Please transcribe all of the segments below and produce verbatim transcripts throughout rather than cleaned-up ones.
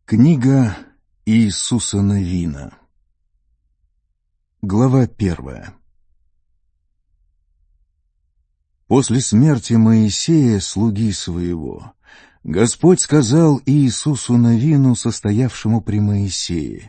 Книга Иисуса Навина. Глава первая. После смерти Моисея, слуги своего, Господь сказал Иисусу Навину, состоявшему при Моисее: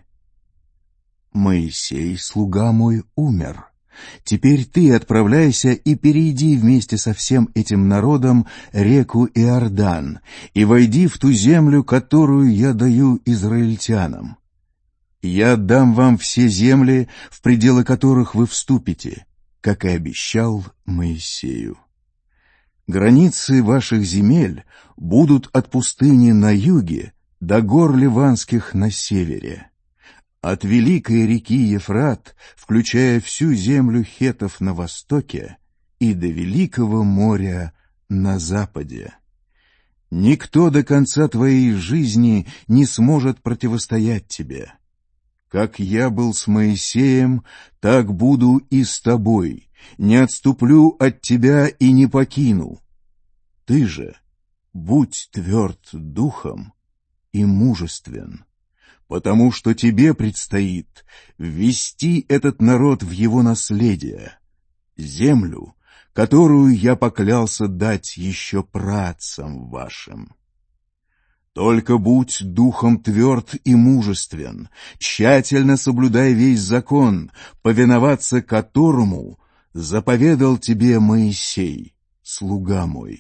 «Моисей, слуга мой, умер. Теперь ты отправляйся и перейди вместе со всем этим народом реку Иордан и войди в ту землю, которую я даю израильтянам. Я отдам вам все земли, в пределы которых вы вступите, как и обещал Моисею. Границы ваших земель будут от пустыни на юге до гор Ливанских на севере. От великой реки Ефрат, включая всю землю хеттов на востоке, и до великого моря на западе. Никто до конца твоей жизни не сможет противостоять тебе. Как я был с Моисеем, так буду и с тобой, не отступлю от тебя и не покину. Ты же будь тверд духом и мужествен, потому что тебе предстоит ввести этот народ в его наследие, землю, которую я поклялся дать еще праотцам вашим. Только будь духом тверд и мужествен, тщательно соблюдай весь закон, повиноваться которому заповедал тебе Моисей, слуга мой.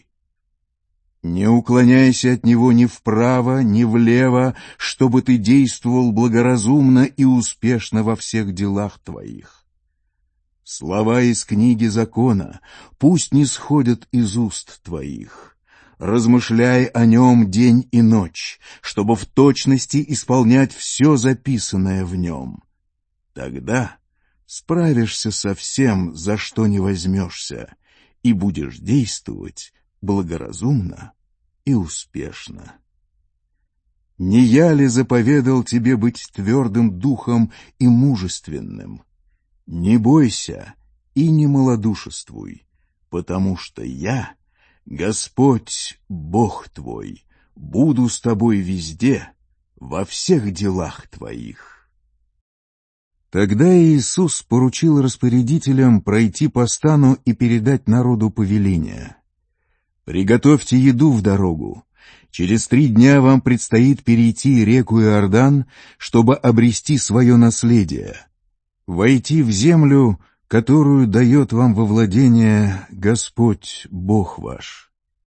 Не уклоняйся от него ни вправо, ни влево, чтобы ты действовал благоразумно и успешно во всех делах твоих. Слова из книги закона пусть не сходят из уст твоих. Размышляй о нем день и ночь, чтобы в точности исполнять все записанное в нем. Тогда справишься со всем, за что не возьмешься, и будешь действовать благоразумно и успешно. Не я ли заповедал тебе быть твердым духом и мужественным? Не бойся и не малодушествуй, потому что я, Господь, Бог твой, буду с тобой везде, во всех делах твоих». Тогда Иисус поручил распорядителям пройти по стану и передать народу повеление: «Приготовьте еду в дорогу. Через три дня вам предстоит перейти реку Иордан, чтобы обрести свое наследие, войти в землю, которую дает вам во владение Господь Бог ваш».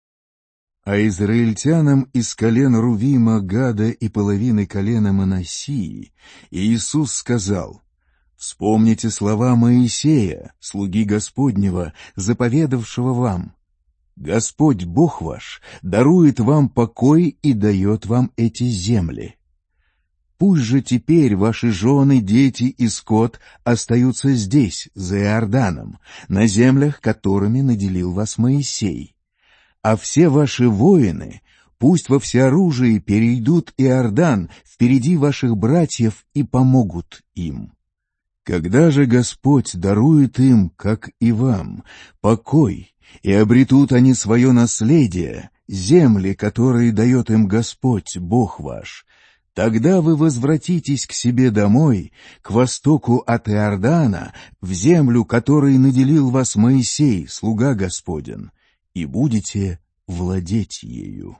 А израильтянам из колен Рувима, Гада и половины колена Манассии Иисус сказал: «Вспомните слова Моисея, слуги Господнего, заповедавшего вам: Господь Бог ваш дарует вам покой и дает вам эти земли. Пусть же теперь ваши жены, дети и скот остаются здесь, за Иорданом, на землях, которыми наделил вас Моисей. А все ваши воины пусть во всеоружии перейдут Иордан впереди ваших братьев и помогут им. Когда же Господь дарует им, как и вам, покой, и обретут они свое наследие, земли, которые дает им Господь, Бог ваш, тогда вы возвратитесь к себе домой, к востоку от Иордана, в землю, которой наделил вас Моисей, слуга Господен, и будете владеть ею.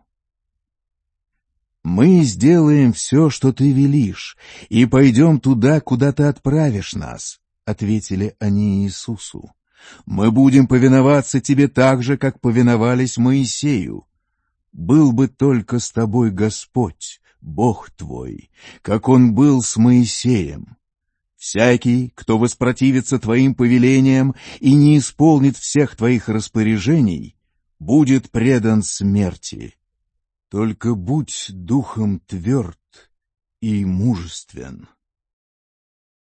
Мы сделаем все, что ты велишь, и пойдем туда, куда ты отправишь нас, — ответили они Иисусу. Мы будем повиноваться тебе так же, как повиновались Моисею. Был бы только с тобой Господь, Бог твой, как Он был с Моисеем. Всякий, кто воспротивится твоим повелениям и не исполнит всех твоих распоряжений, будет предан смерти. Только будь духом тверд и мужествен».